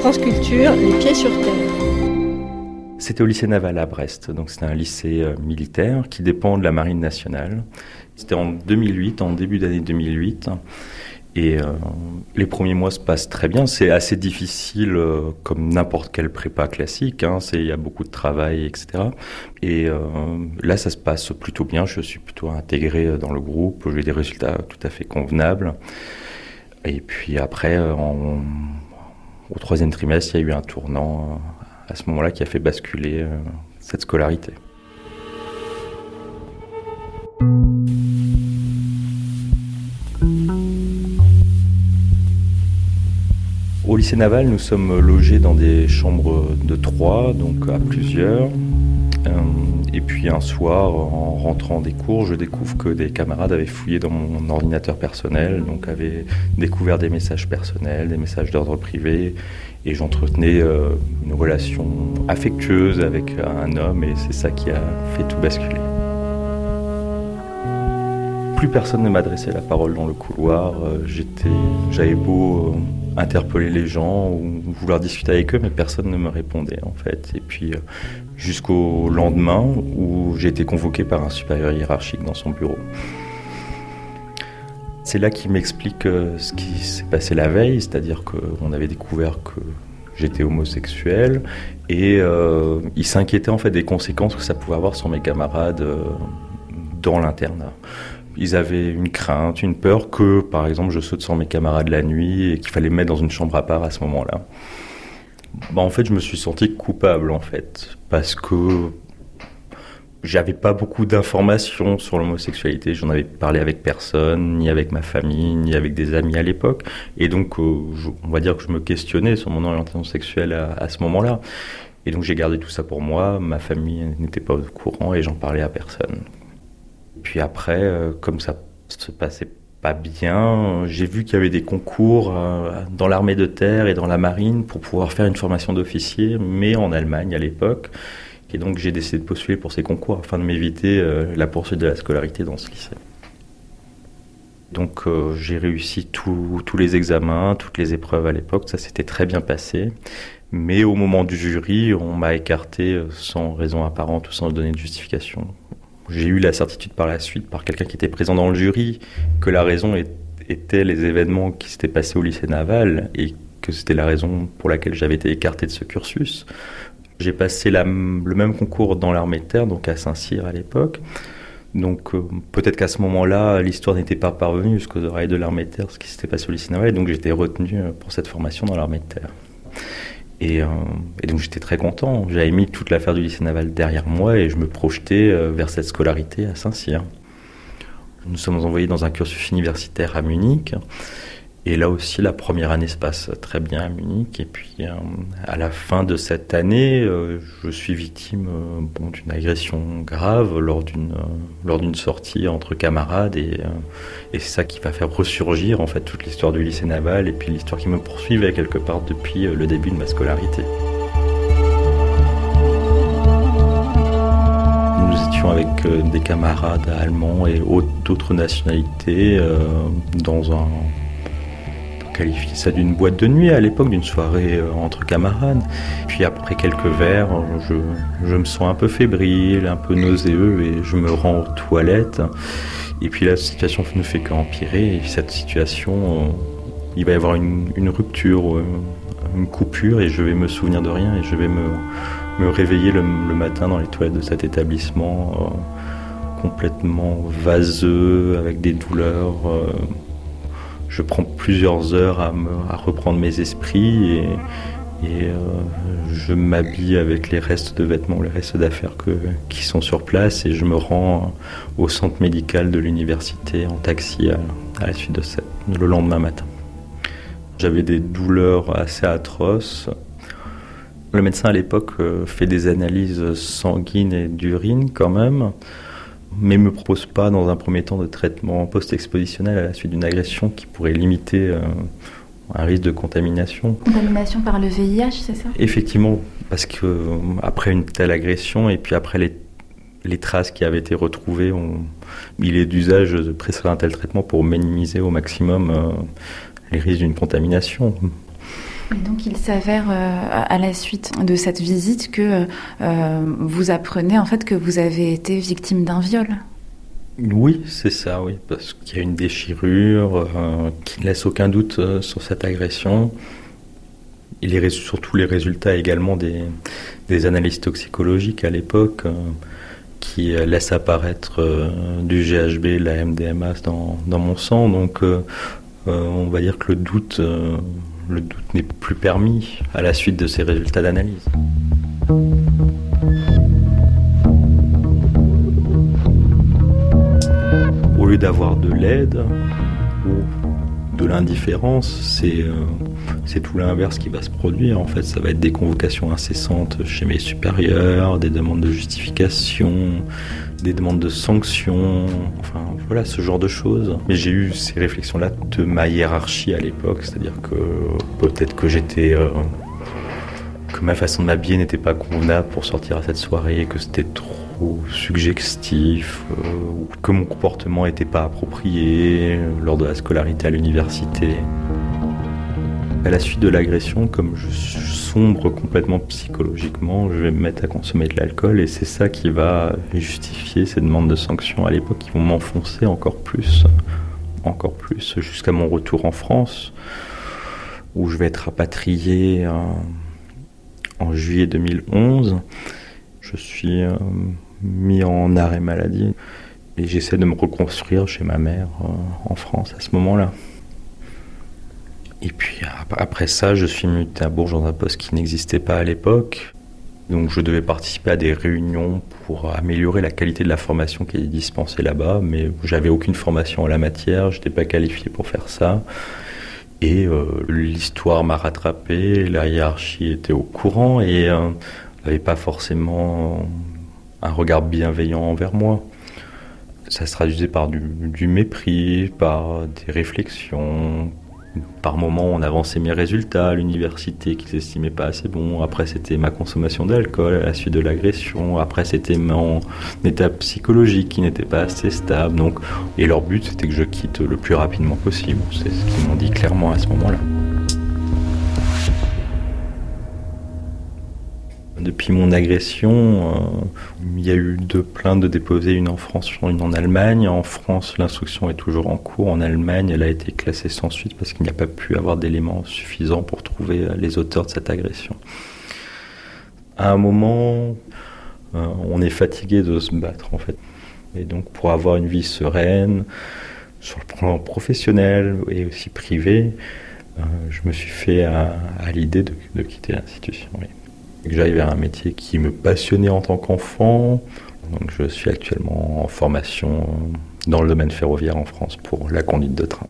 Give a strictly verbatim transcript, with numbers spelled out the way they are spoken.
France Culture, les pieds sur terre. C'était au lycée naval à Brest, donc c'était un lycée euh, militaire qui dépend de la Marine nationale. C'était en deux mille huit, en début d'année deux mille huit. Et euh, les premiers mois se passent très bien. C'est assez difficile euh, comme n'importe quelle prépa classique. Hein. C'est, il y a beaucoup de travail, et cetera. Et euh, là, ça se passe plutôt bien. Je suis plutôt intégré dans le groupe. J'ai des résultats tout à fait convenables. Et puis après, en, au troisième trimestre, il y a eu un tournant euh, à ce moment-là qui a fait basculer euh, cette scolarité. Au lycée naval, nous sommes logés dans des chambres de trois, donc à plusieurs. Et puis un soir, en rentrant des cours, je découvre que des camarades avaient fouillé dans mon ordinateur personnel, donc avaient découvert des messages personnels, des messages d'ordre privé, et j'entretenais une relation affectueuse avec un homme, et c'est ça qui a fait tout basculer. Plus personne ne m'adressait la parole dans le couloir. J'étais, j'avais beau interpeller les gens ou vouloir discuter avec eux, mais personne ne me répondait en fait. Et puis jusqu'au lendemain où j'ai été convoqué par un supérieur hiérarchique dans son bureau. C'est là qu'il m'explique ce qui s'est passé la veille, c'est-à-dire qu'on avait découvert que j'étais homosexuel et euh, il s'inquiétait en fait des conséquences que ça pouvait avoir sur mes camarades euh, dans l'internat. Ils avaient une crainte, une peur que, par exemple, je saute sur mes camarades la nuit et qu'il fallait me mettre dans une chambre à part à ce moment-là. Bah, en fait, je me suis senti coupable, en fait, parce que j'avais pas beaucoup d'informations sur l'homosexualité. J'en avais parlé avec personne, ni avec ma famille, ni avec des amis à l'époque. Et donc, euh, je, on va dire que je me questionnais sur mon orientation sexuelle à, à ce moment-là. Et donc, j'ai gardé tout ça pour moi. Ma famille n'était pas au courant et j'en parlais à personne. Puis après, euh, comme ça se passait pas bien, j'ai vu qu'il y avait des concours euh, dans l'armée de terre et dans la marine pour pouvoir faire une formation d'officier, mais en Allemagne à l'époque. Et donc j'ai décidé de postuler pour ces concours afin de m'éviter euh, la poursuite de la scolarité dans ce lycée. Donc euh, j'ai réussi tous les examens, toutes les épreuves à l'époque, ça s'était très bien passé. Mais au moment du jury, on m'a écarté sans raison apparente ou sans donner de justification. J'ai eu la certitude par la suite, par quelqu'un qui était présent dans le jury, que la raison était les événements qui s'étaient passés au lycée naval et que c'était la raison pour laquelle j'avais été écarté de ce cursus. J'ai passé la, le même concours dans l'armée de terre, donc à Saint-Cyr à l'époque. Donc euh, peut-être qu'à ce moment-là, l'histoire n'était pas parvenue jusqu'aux oreilles de l'armée de terre, ce qui s'était passé au lycée naval, et donc j'étais retenu pour cette formation dans l'armée de terre. Et, euh, et donc j'étais très content. J'avais mis toute l'affaire du lycée naval derrière moi et je me projetais euh, vers cette scolarité à Saint-Cyr. Nous sommes envoyés dans un cursus universitaire à Munich. Et là aussi, la première année se passe très bien à Munich. Et puis, euh, à la fin de cette année, euh, je suis victime euh, bon, d'une agression grave lors d'une, euh, lors d'une sortie entre camarades. Et, euh, et c'est ça qui va faire ressurgir en fait, toute l'histoire du lycée naval et puis l'histoire qui me poursuivait quelque part depuis euh, le début de ma scolarité. Nous étions avec euh, des camarades allemands et d'autres nationalités euh, dans un... qualifier ça d'une boîte de nuit à l'époque, d'une soirée euh, entre camarades. Puis après quelques verres, je, je me sens un peu fébrile, un peu nauséeux et je me rends aux toilettes. Et puis la situation ne fait qu'empirer. Et cette situation, euh, il va y avoir une, une rupture, euh, une coupure et je vais me souvenir de rien et je vais me, me réveiller le, le matin dans les toilettes de cet établissement euh, complètement vaseux, avec des douleurs. Euh, Je prends plusieurs heures à, me, à reprendre mes esprits et, et euh, je m'habille avec les restes de vêtements, les restes d'affaires que, qui sont sur place et je me rends au centre médical de l'université en taxi à, à la suite de ça, le lendemain matin. J'avais des douleurs assez atroces. Le médecin à l'époque fait des analyses sanguines et d'urine quand même, mais ne me propose pas dans un premier temps de traitement post-expositionnel à la suite d'une agression qui pourrait limiter euh, un risque de contamination. Contamination par le V I H, c'est ça ? Effectivement, parce que euh, après une telle agression et puis après les, les traces qui avaient été retrouvées, on, il est d'usage de prescrire un tel traitement pour minimiser au maximum euh, les risques d'une contamination. Et donc il s'avère euh, à la suite de cette visite que euh, vous apprenez en fait que vous avez été victime d'un viol. Oui, c'est ça, oui, parce qu'il y a une déchirure euh, qui ne laisse aucun doute euh, sur cette agression. Et les, surtout les résultats également des, des analyses toxicologiques à l'époque euh, qui euh, laissent apparaître euh, du G H B, la M D M A dans, dans mon sang. Donc euh, euh, on va dire que le doute, euh, le doute n'est plus permis à la suite de ces résultats d'analyse. Au lieu d'avoir de l'aide ou de l'indifférence, c'est, euh, c'est tout l'inverse qui va se produire. En fait, ça va être des convocations incessantes chez mes supérieurs, des demandes de justification, des demandes de sanctions, enfin voilà, ce genre de choses. Mais j'ai eu ces réflexions-là de ma hiérarchie à l'époque, c'est-à-dire que peut-être que j'étais... Euh, que ma façon de m'habiller n'était pas convenable pour sortir à cette soirée, que c'était trop suggestif, euh, ou que mon comportement n'était pas approprié lors de la scolarité à l'université. À la suite de l'agression, comme je sombre complètement psychologiquement, je vais me mettre à consommer de l'alcool et c'est ça qui va justifier ces demandes de sanctions à l'époque qui vont m'enfoncer encore plus, encore plus, jusqu'à mon retour en France, où je vais être rapatrié euh, en juillet deux mille onze. Je suis euh, mis en arrêt maladie et j'essaie de me reconstruire chez ma mère euh, en France à ce moment-là. Et puis après ça, je suis muté à Bourges dans un poste qui n'existait pas à l'époque. Donc je devais participer à des réunions pour améliorer la qualité de la formation qui est dispensée là-bas, mais j'avais aucune formation en la matière, je n'étais pas qualifié pour faire ça. Et euh, l'histoire m'a rattrapé, la hiérarchie était au courant et euh, n'avait pas forcément un regard bienveillant envers moi. Ça se traduisait par du, du mépris, par des réflexions. Par moments, on avançait mes résultats à l'université qu'ils n'estimaient pas assez bons. Après, c'était ma consommation d'alcool à la suite de l'agression. Après, c'était mon état psychologique qui n'était pas assez stable. Donc, et leur but, c'était que je quitte le plus rapidement possible. C'est ce qu'ils m'ont dit clairement à ce moment-là. Depuis mon agression, euh, il y a eu deux plaintes de déposer, une en France, une en Allemagne. En France, l'instruction est toujours en cours. En Allemagne, elle a été classée sans suite parce qu'il n'y a pas pu avoir d'éléments suffisants pour trouver les auteurs de cette agression. À un moment, euh, on est fatigué de se battre, en fait. Et donc, pour avoir une vie sereine, sur le plan professionnel et aussi privé, euh, je me suis fait à, à l'idée de, de quitter l'institution. Oui. Que j'aille vers un métier qui me passionnait en tant qu'enfant. Donc je suis actuellement en formation dans le domaine ferroviaire en France pour la conduite de train.